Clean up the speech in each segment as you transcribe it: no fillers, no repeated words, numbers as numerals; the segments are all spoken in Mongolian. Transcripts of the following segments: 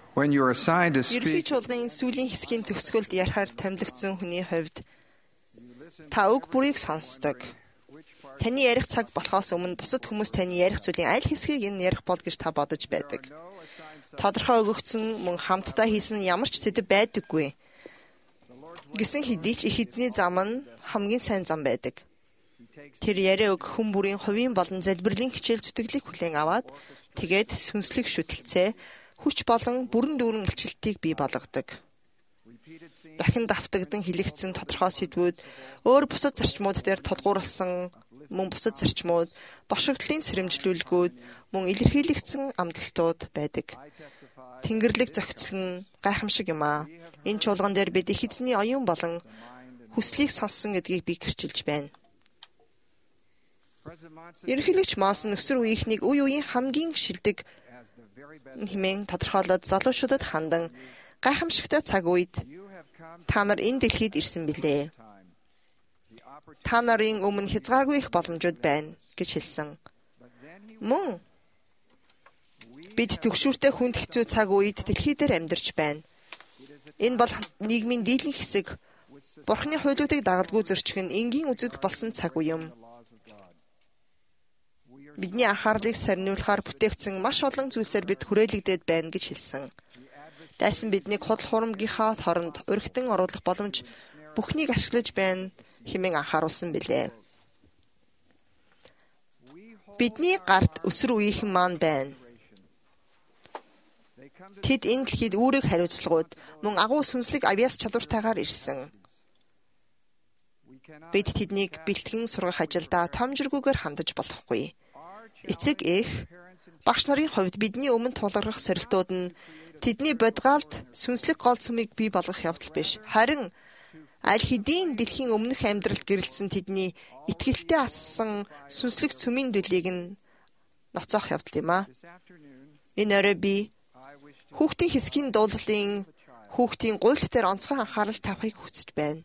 When you are assigned to Ерөнхий speak, чуулганы сүүлийн хэсгийн төгсгөлд ярахаар томилогдсон хүний хувьд та үг бүрийг сонсдог. Таны ярих цаг болохоос өмнө бусад хүмүүс таны ярих зүйлийн аль хэсгийг энэ ярих бол гэж та бодож байдаг. Тодорхой өгөгдсөн мөн хамтдаа хийсэн ямар ч сэдэв байдаггүй. Гэсэн хэдий ч их эзний зам нь хамгийн сайн зам байдаг. Тэр яриа өгөх хүн бүрийн хувийн болон залбирлын хичээл зүтгэлийг хүлээн аваад тэгээд сүнслэг шүтэлцээ хүч болон бүрэн дүүрэн илчилтийг бий болгодог. Дахин давтагдан хэлэгдсэн тодорхой сэдвүүд өөр бусад зарчмууд дээр тулгуурласан мөн бусад зарчмууд, бошигдлын сэрэмжлүүлгүүд, мөн илэрхийлэгдсэн амлалтууд байдаг. Тэнгэрлэг зохицол нь гайхамшиг юм аа. Энэ чуулган дээр бид их эзний оюун болон хүслийг сонссон гэдгийг би гэрчилж байна. Ерөнхийлөгч Монсон өсвөр үеийнхнийг үе үеийн хамгийн шилдэг хэмээн тодорхойлоод залуучуудад хандан гайхамшигтай цаг үед та нар энэ дэлхийд ирсэн билээ. Та нарын өмнө хязгааргүй их боломжууд байна гэж хэлсэн. Мөн бид төгшүүртэй хүнд хэцүү цаг үед дэлхий дээр амьдарч байна. Энэ бол нийгмийн дийлэн хэсэг Бурхны хуулиудыг дагалгүй зөрчиг нь энгийн үзэгдэл болсон цаг үе юм. Бидний анхаарлыг сарниулахаар бүтээгдсэн маш олон зүйлсээр бид хүрээлэгдээд байна гэж хэлсэн. Дайсан биднийг худал хурамгийнхаа хоронд урагтан оруулах боломж бүхнийг ашиглаж байна хэмээн анхааруулсан билээ. Бидний гарт өсвөр үеийнхэн маань байна. Тэд энэ дэлхийд үүрэг хариуцлагууд мөн агуу сүнслэг авьяас чадвартайгаар ирсэн. Бид тэднийг бэлтгэн сургах ажилдаа томжиргүйгээр хандаж болохгүй. Эцэг эх, багш нарын хувьд бидний өмнө тулгарх сорилтууд нь тэдний бодгаалд сүнслэг гол сүмийг бий болгох явдал биш. Харин аль хэдийн дэлхийн өмнөх амьдралд гэрэлтсэн тэдний итгэлтэй ассан сүнслэг цөмийн дэлийг нь ноцоох явдал юм аа. Энэ орой би хүүхдийн хэсгийн дуулалын хүүхдийн гуйлт дээр онцгой анхаарал тавихыг хүсэж байна.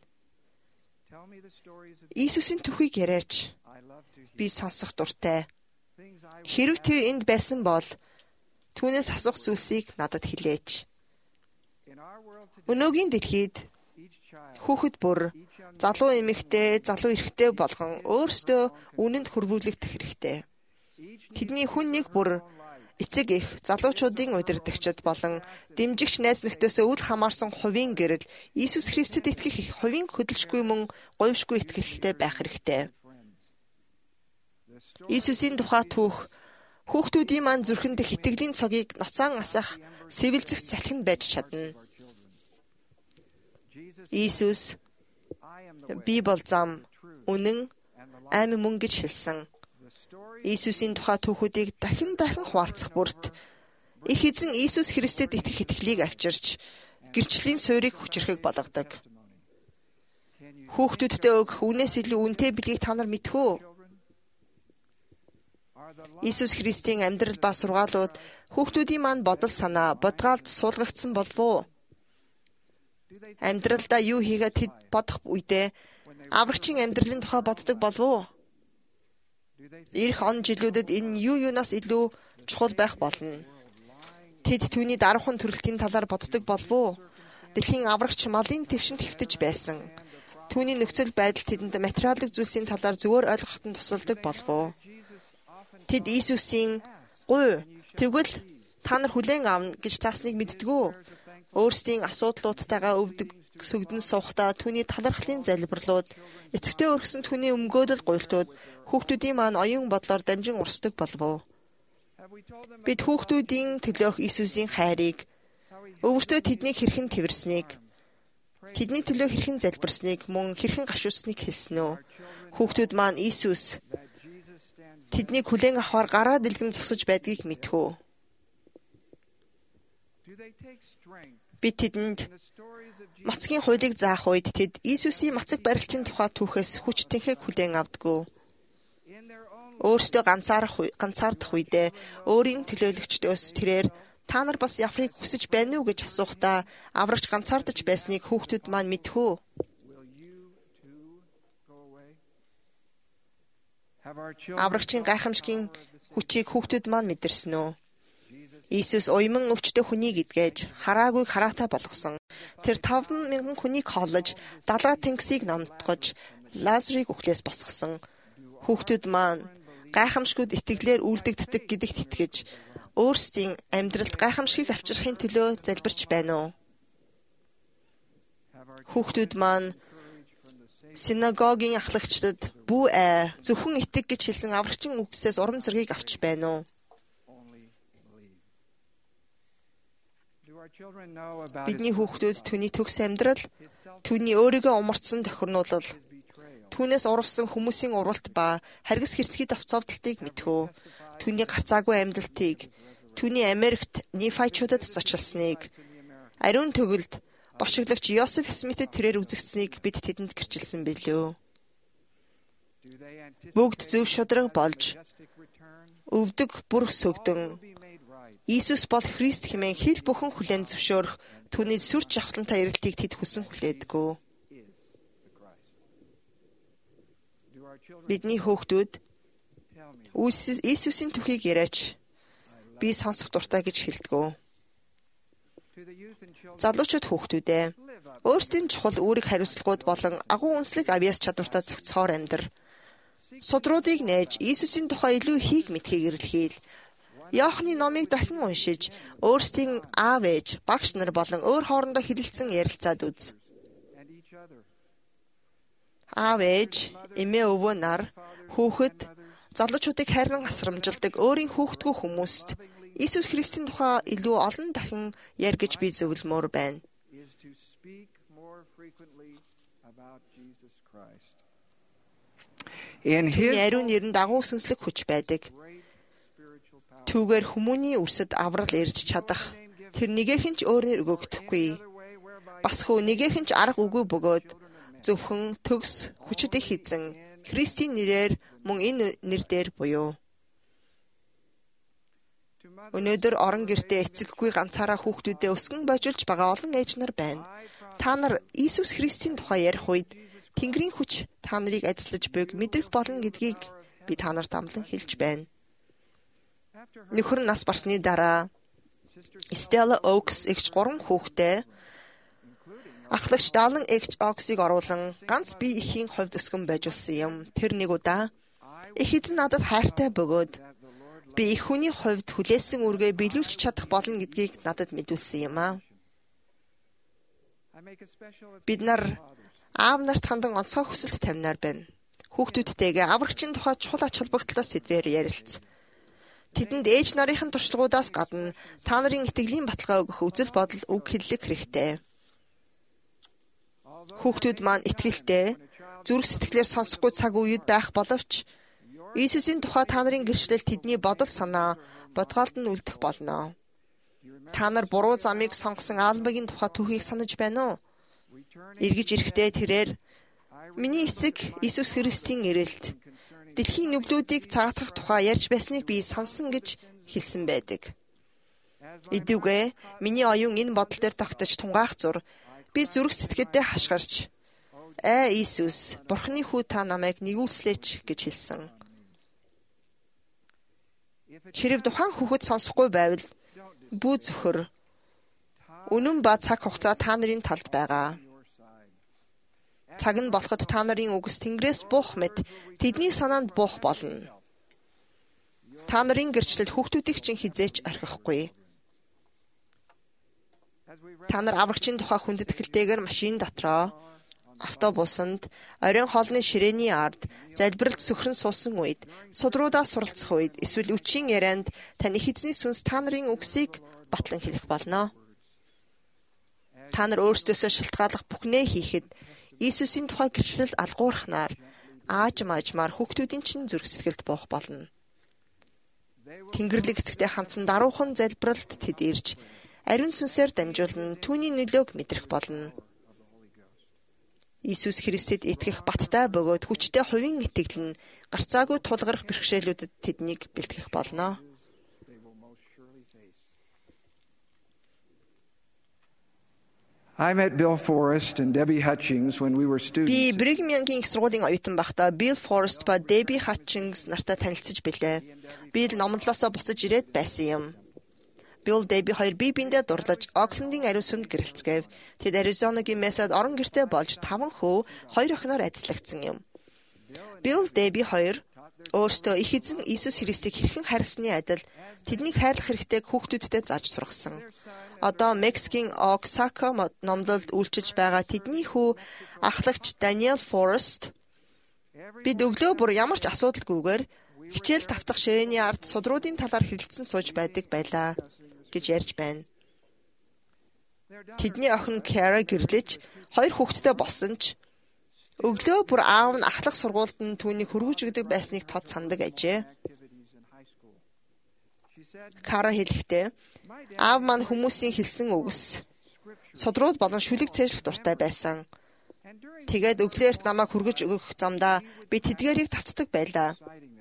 Иесусийн түүхийг яриач. Би сонсох дуртай. Хэрв тэр энд байсан бол түүнээс асуух зүйлсийг надад хэлээч. Өнөөгийн дэлхийд хүүхэд бүр залуу эмэгтэй, залуу эрэгтэй болгон өөрсдөө үнэнд хүрвүүлэгдэх хэрэгтэй. Тэдний хүн нэг бүр эцэг эх, залуучуудын удирдагчид болон дэмжигч найз нөхдөсөө үл хамаарсан хувийн гэрэл Иесус Христэд итгэх их хувийн хөдөлшгүй мөн говьшгүй итгэлтэй байх хэрэгтэй. Иесусийн тухай түүх хүүхдүүдийн маань зүрхэнд итгэлийн цогийг ноцоон асах сэвэлзэх салхинд байж чадна. Иесус би бол зам, үнэн, амь мөн гэж хэлсэн. Иесусийн тухай түүхүүдийг дахин хуваалцах бүрт их эзэн Иесус Христэд итгэх итгэлийг авчирч гэрчлийн суурийг хүчрэхэг болгодог. Хүүхдүүдтэй өгөх үнээс илүү үнэтэй билгийг та нар мэдэх үү? Иесус Христийн амьдрал ба сургаалууд хүүхдүүдийн маань бодол санаа, бодгаалд суулгагдсан болов уу? Амьдралдаа юу хийгээд тэд бодох үедээ аврагчийн амьдралын тухай боддог болов уу? Ирэх он жилүүдэд энэ юунаас илүү чухал байх болно. Тэд түүний даруухан төрөлтийн талаар боддог болов уу? Дэлхийн аврагч малын твшинд хэвтэж байсан. Түүний нөхцөл байдал тэдэнд материалын зүйлсийн талаар зөвөр ойлгоход нь тусалдаг болов уу? Тэд Иесусийн "Гуй, тэгвэл та нар хүлээн авна" гэж цаасныг мэддэггүй. Өөрсдийн асуудлуудтайгаа өвдөг сүгдэн суухдаа түүний талархлын залбирлууд, эцэгтэй өргөсөн түүний өмгөөлөл гуйлтууд хүүхдүүдийн маань оюун бодлоор дамжин урсдаг болов уу? Бид хүүхдүүдийн төлөөх Иесусийн хайрыг, өвөртөө тэднийг хэрхэн тэрвэрснийг, тэдний төлөө хэрхэн залбирсныг, мөн хэрхэн гашуусныг хэлсэн үү? Хүүхдүүд маань Иесус тэднийг хүлээн авахар гараа дэлгэн зогсож байдгийг мэдэх үү? Бид тэдэнд мацгийн хуулийг заах үед тэд Иесусийн мацаг барилтын тухай түүхээс хүч тэнхэг хүлээн авдаггүй. Өөрсдөө ганцаардах үедээ өөрийн төлөөлөгчдөөс тэрээр та нар бас явахыг хүсэж байна уу гэж асуухдаа аврагч ганцаардаж байсныг хүүхдүүд маань мэдэх үү? Аврагчийн гайхамшигын хүчийг хүүхдүүд маань мэдэрсэн үү? Иесус уйман өвчтөе хүнийг идгээж хараагүйг хараатай болгосон. Тэр 5,000 хүнийг хооллож, далаа тэнгисийг номтгож, Лазарыг үхлээс босгосон. Хүүхдүүд маань гайхамшгүйд итгэлээр үлдэгддэг гэдэгт итгэж, өөрсдийн амьдралд гайхамшгийг авчрахын төлөө залбирч байна уу? Хүүхдүүд маань синагогийн ахлагчдад "Бүү зөвхөн итэг" гэж хэлсэн аврагчин үгсээс урам зориг авч байна уу? Бидний хүүхдүүд түүний төгс амьдрал, түүний өөрийгөө умарцсан тохирнуулал, түүнээс урвсан хүмүүсийн уралт ба харгас хэрцгий давцовдолтыг мэдхүү. Түүний гарцаагүй амьдлтыг, түүний Америкт Нефайчуудад зочилсныг, ариун төгөлд бошиглагч Йосеф Смитэд тэрээр үзэгдсэнийг бид тэдэнд гэрчилсэн билүү. Бүгд зөв шударга болж, өвдөг бүр сөгдөн, Иесус бол Христ хэмээн хэл бүхэн хүлээн зөвшөөрөх түүний сүр жавхлантай эрэлтийг тэд хүсэн хүлээдгүү. Бидний хүүхдүүд Иесусийн түүхийг яриач би сонсох дуртай гэж хэлдэггүй. Залуучууд хүүхдүүдээ өөрсдийн чухал үүрэг хариуцлагууд болон агуу үнслэг авьяас чадвартай зохицохоор амьдр. Судруудыг нээж Иесусийн тухай илүү хийх мэдхийг эрэлхийл. Иохны номыг дахин уншиж, өөрсдийн аав ээж, багш нар болон өөр хоорондоо хэлэлцэн ярилцаад үз. Аав ээж, эмээ өвөө нар, хүүхэд, залуучуудыг хайран асрамжилдаг өөрийн хүүхдгүү хүмүүст Иесус Христийн тухай илүү олон дахин ярь гэж би зөвлөмөр байна. Түүний ариун нэрэнд агуу сүнслэг хүч байдаг. Түүгээр хүмүүний үрсэд аврал ирж чадах. Тэр нэгэхэн ч өөрөөр өгөгдөхгүй. Бас хөө нэгэхэн ч арга үгүй бөгөөд зөвхөн төгс хүчит их эзэн Христийн нэрээр мөн энэ нэр дээр буюу. Өнөөдөр орон гэртээ эцэггүй ганцаараа хүүхдүүдээ өсгөн божуулж байгаа олон ээж нар байна. Та нар Иесус Христийн тухай ярих үед Тэнгэрийн хүч та нарыг ажиллаж буйг мэдрэх болно гэдгийг би та нарт амлан хэлж байна. Нөхөр нас барсны дараа Stella Oaks эгч 3 хүүхдээ ахлагч Darling эгч Oaks-ыг оруулан ганц бие ихийн хувьд өсгөн байжулсан юм. Тэр нэг удаа их эзэн надад хайртай бөгөөд би их хүний хувьд хүлээсэн үргээ биелүүлж чадах болно гэдгийг надад мэдүүлсэн юм аа. Бид нар аав нарт хандан онцгой хүсэлт тавинаар байна. Хүүхдүүдтэйгээ аврагчийн тухай чухал ач холбогдолтой сэдвээр ярилц. Тэдэнд ээж нарын туршлагуудаас гадна та нарын итгэлийн баталгаа өгөх үзэл бодол үг хэллэг хэрэгтэй. Хүүхдүүд маань итгэлтэй, зүрх сэтгэлээр сонсохгүй цаг үед байх боловч Иесусийн тухай та нарын гэрчлэл тэдний бодол санаа, бодгоолд нь үлдэх болно. Та нар буруу замыг сонгосон Аалбагийн тухай түүхийг санаж байна уу? Эргэж ирэхдээ тэрээр миний эцэг Иесус Христийн ирэлт дэлхийн нүглүүдийг цагаатгах тухай ярьж байсныг би сансан гэж хэлсэн байдаг. Идүүгээ миний оюун энэ бодол дээр тогтож тунгаах зур би зүрх сэтгэлдээ хашгирч Иесус, Бурхны хүү та намайг нэгүүлслээч гэж хэлсэн. Хэрэг тухайн хүүхэд сонсохгүй байвал бүү зөвхөр үнэн ба цаг хугацаа та нарын талд байгаа. Цаг нь болоход та нарын үгс Тэнгэрээс буух мэт тэдний санаанд буух болно. Та нарын гэрчлэл хүүхдүүдийг чинь хизээч орхихгүй. Та нар аврагчийн тухай хүндэтгэлтэйгээр машин дотроо, автобусанд, оройн хоолны ширээний ард, залбиралд сөхрөн суусан үед, судруудаас суралцах үед, эсвэл үчийн ярианд таны эзний сүнс та нарын үгсийг батлан хэлэх болно. Та нар өөрсдөөсөө шалтгааллах бүхнээ хийхэд Иесусийн тухай гэрчлэл алгуурхнаар аажмаар хүүхдүүдийн чинь зүрх сэтгэлд буух болно. Тэнгэрлэг эцэгтэй хандсан даруухан залбиралд тэд ирж ариун сүнсээр дамжуулан түүний нөлөөг мэдрэх болно. Иесус Христэд итгэх баттай бөгөөд хүчтэй хувийн итгэл нь гарцаагүй тулгарх бэрхшээлүүдэд тэднийг бэлтгэх болно. I met Bill Forrest and Debbie Hutchings when we were students. Би Brigham Young-ийн их сургуулийн оюутан байхдаа Bill Forrest ба Debbie Hutchings нартай танилцж билээ. Би л номлолоосоо буцаж ирээд байсан юм. Билл Дэби хоёр бие биендээ дурлаж Оклендын ариун сүмд гэрэлцгээв. Тэд Аризонагийн Месад орон гэртээ болж 5 хүү 2 охиноор адислагдсан юм. Билл Дэби хоёр өөрсдөө их эзэн Иесус Христийг хэрхэн хайрласны адил тэднийг хайрлах хэрэгтэйг хүүхдүүдтэй зааж сургасан. Одоо Мексикийн Оксака номлолд үйлчилж байгаа тэдний хүү ахлагч Даниэл Форест бид өглөө бүр ямар ч асуудалгүйгээр хичээл давтах ширээний ард судруудын талаар хэрэлдсэн сууж байдаг байлаа гэж ярьж байна. Тэдний охин Кара гэрлэж 2 хүүхэдтэй болсон ч өглөө бүр аав нь ахлах сургуульд нь түүнийг хөргөж өгдөг байсныг тод сандаг ажээ. Кара хэлэхдээ аав маань хүмүүсийн хэлсэн үгс судрууд болон шүлэг цээжлэх дуртай байсан. Тэгээд өглөөрт намайг хөргөж өгөх замдаа би тэдгээрийг тавтдаг байлаа.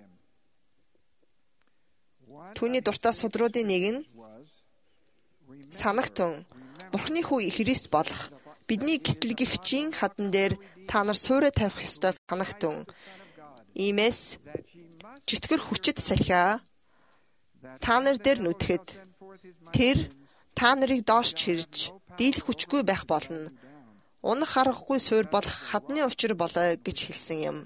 Түүний дуртай судруудын нэг нь санагтун Бурхны хүү Христ болох бидний гэтлэгчийн хадан дээр та нар суурэ тавих ёстой санагтун. Иймээс житгэр хүчит салхиа та нар дээр нүтгэд тэр та нарыг доош чирж дийлэх хүчгүй байх болно. Унах аргагүй суурь болох хадны учир болоо гэж хэлсэн юм.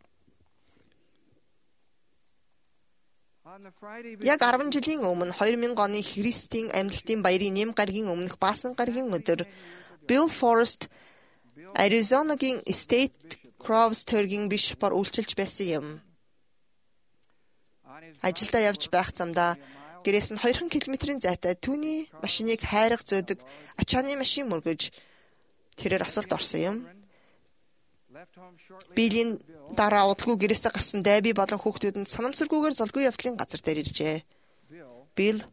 Яг 10 жилийн өмнө 2000 оны Христийн Амьдлын баярын нэм гаригийн өмнөх Баасан гаригийн өдөр Билл Форест Аризонагийн State Crops төргийн бишопор үйлчилж байсан юм. Ажилдаа явж байх замдаа гэрээс нь 2 км-ийн зайтай түүний машиныг хайрга зөөдөг ачааны машин мөргөж тэрээр асуулт орсон юм. Биллийн дараа удалгүй гэрээсээ гарсан Дэби болон хүүхдүүд нь санамсаргүйгээр золгүй явдлын газар дээр иржээ. Билл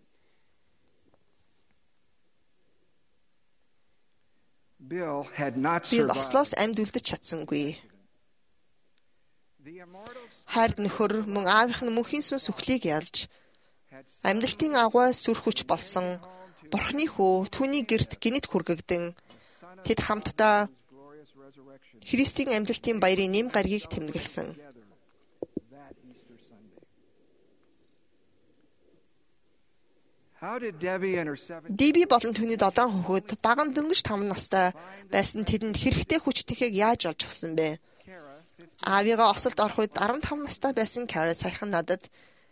ослоос амьд үлдэж чадсангүй. Хайрд нөхөр мөн аавынх нь мөнхийн сүнс үхлийг ялж амьдлтын агуй сүр хүч болсон Бурхны хүү түүний гэрт гинэт хүргэгдэн тэд хамтдаа Христийн Амьдлын баярын нэм гаригийг тэмдэглэсэн. Дэби болон түүний 7 хүүхэд баган дөнгөж 5 настай байсан тэдэнд хэрэгтэй хүч тэхийг яаж олж авсан бэ? Аавыгаа осолд орох үед 15 настай байсан Кара саяхан надад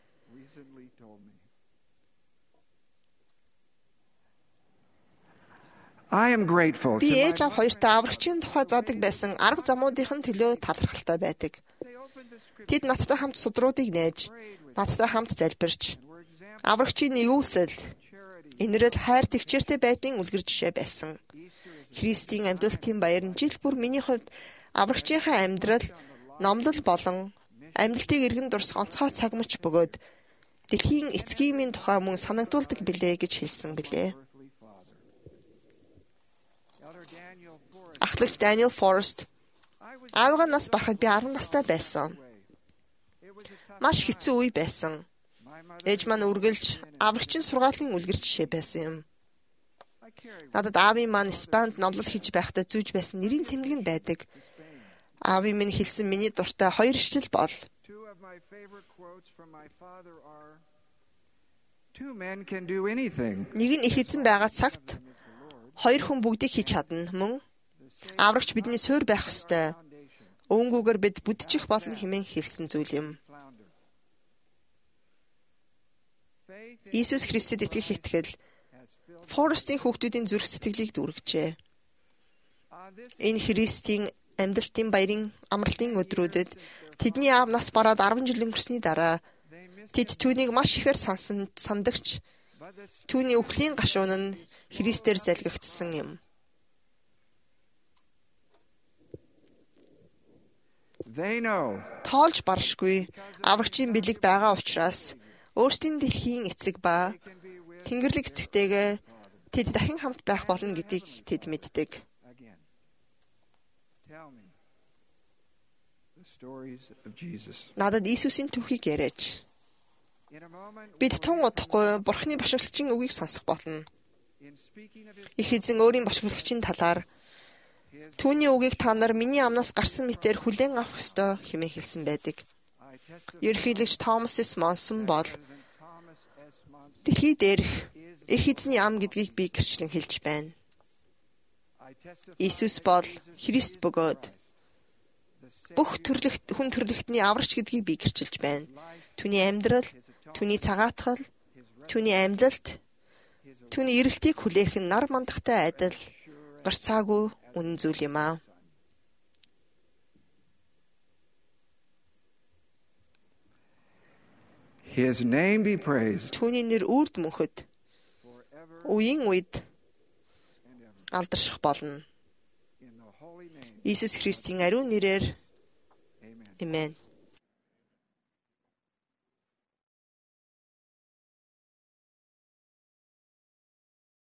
би ээж аав хоёртой аврагчийн тухай заадаг байсан арга замуудын төлөө талархалтай байдаг. Тэд надтай хамт судруудыг нээж, надтай хамт залбирч, аврагчийн нэгүсэл, инрэл хайр төвчээртэй байдгийн үлгэр жишээ байсан. Христийн Амьдлын баяр нь жил бүр миний хувьд аврагчийнхаа амьдрал, номлол болон амьдлтыг эргэн дурсах онцгой цаг мөч бөгөөд дэлхийн эцгийн минь тухай мөн санагдуулдаг билээ гэж хэлсэн билээ. Ахлагч Даниэл Форест аавыгаа нас барахад би 10 настай байсан. Маш хэцүү үе байсан. Ээж маань үргэлж аврагчийн сургаалын үлгэр жишээ байсан юм. Надад аавын маань Испанд номлол хийж байхдаа зүүж байсан нэрийн тэмдэг нь байдаг. Аавын минь хэлсэн миний дуртай 2 ишлэл бол нэг нь их эзэн байгаа цагт 2 хүн бүгдийг хийж чадна мөн аврагч бидний суурь байх ёстой. Өвөнгүүгээр бид бүдчих болно хэмээн хэлсэн зүйл юм. Иесус Христэд итгэх итгэл Форестийн хүүхдүүдийн зүрх сэтгэлийг дүүргэжээ. Энэ Христийн Амьдлын баярын амралтын өдрүүдэд тэдний аав нас бараад 10 жил өнгөрсний дараа тэд түүнийг маш ихээр сандагч түүний үхлийн гашуун нь Христээр залгигдсан юм. Тоолж баршгүй аврагчийн бэлэг байгаа учраас өөрсдийн дэлхийн эцэг ба Тэнгэрлэг эцэгтэйгээ тэд дахин хамт байх болно гэдгийг тэд мэддэг. Надад Иесусийн түүхийг яриач. Бид тун удахгүй Бурхны башиглагчийн үгийг сонсох болно. Их эзэн өөрийн башиглагчийн талаар түүний үгийг та нар миний амнаас гарсан мэтээр хүлээн авах ёстой хэмээн хэлсэн байдаг. Ерөнхийлөгч Томас С. Монсон бол дэлхий дээрх их эзний ам гэдгийг би гэрчлэн хэлж байна. Иесус бол Христ бөгөөд бүх хүн төрлөختний аврагч гэдгийг би гэрчилж байна. Түүний амьдрал, түүний цагаатгал, түүний амьдлалт, түүний эрэлтийг хүлээх нь нар мандахтай адил гарцаагүй үнэн зүйл юм аа. His name be praised. Түүний нэр үрд мөнхөд үеийн үед алдарших болно. Иесус Христийн ариун нэрээр. Амен.